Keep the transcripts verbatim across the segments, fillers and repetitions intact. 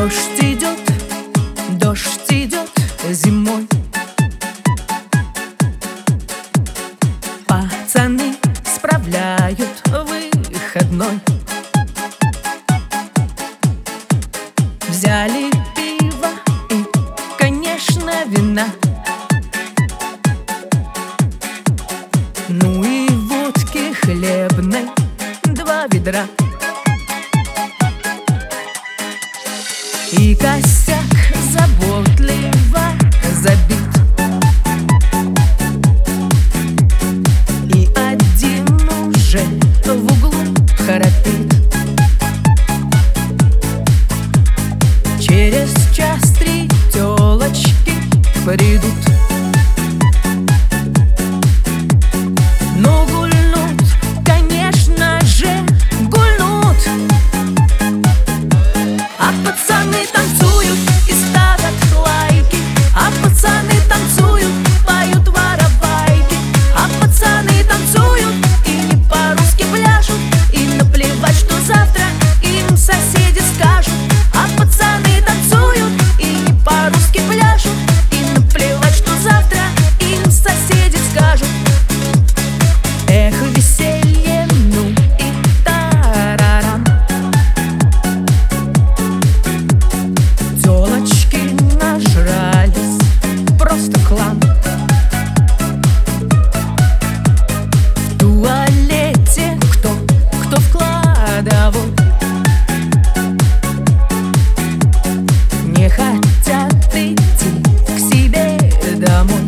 Дождь идет, дождь идет зимой. Пацаны справляют выходной. Взяли пиво и, конечно, вина. Ну и водки хлебной два ведра. И косяк заботливо забит. И один уже в углу храпит. Через час три тёлочки придут. Ну гульнут, конечно же, гульнут. А пацаны танцуют и ставят лайки. А пацаны танцуют, поют воровайки. А пацаны танцуют и не по-русски пляшут. И наплевать, что завтра им соседи скажут. А пацаны танцуют и не по-русски пляшут. И наплевать, что завтра им соседи скажут. Эх, веселье, ну и тарарам. Тёлочки нажрались, просто хлам. В туалете кто, кто в кладовой. Не хотят идти к себе домой.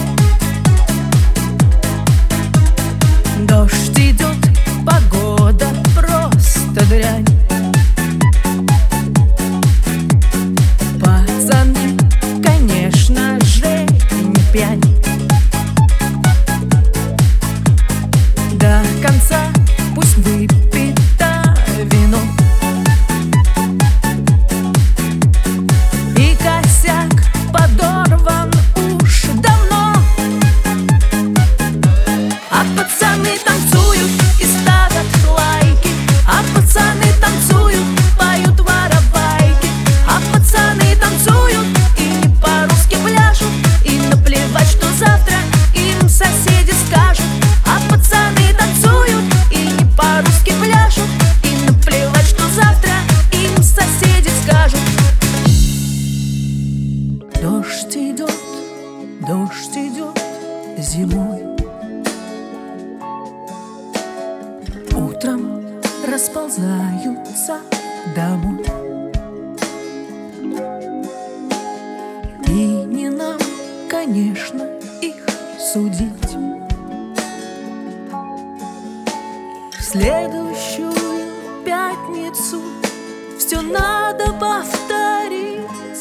Дождь идет, погода просто дрянь. Пацаны, конечно же, не пьянь. До конца пусть выпито вино. И косяк подорван уж давно. А пацаны танцуют и ставят лайки. А пацаны танцуют, поют воровайки. А пацаны танцуют и не по-русски пляшут. И наплевать, что завтра им соседи скажут. А пацаны танцуют и не по-русски пляшут. И наплевать, что завтра им соседи скажут. Дождь идет, дождь идет зимой. Утром расползаются домой. И не нам, конечно, их судить. В следующую пятницу все надо повторить.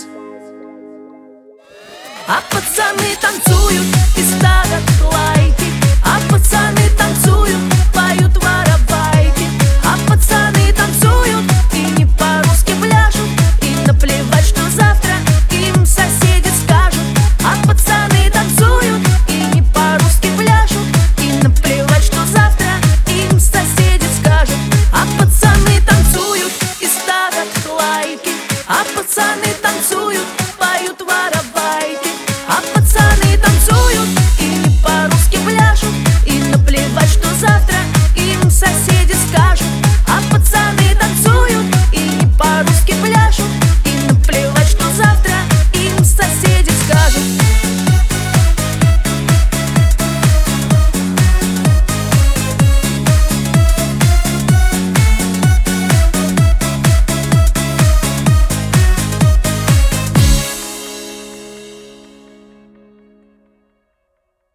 А пацаны танцуют и ставят лайки. А пацаны танцуют, поют воровайки. А пацаны танцуют и не по-русски пляшут. И наплевать, что завтра им соседи скажут. А пацаны танцуют и не по-русски пляшут. И наплевать, что завтра им соседи скажут. А пацаны танцуют и ставят лайки. А пацаны танцуют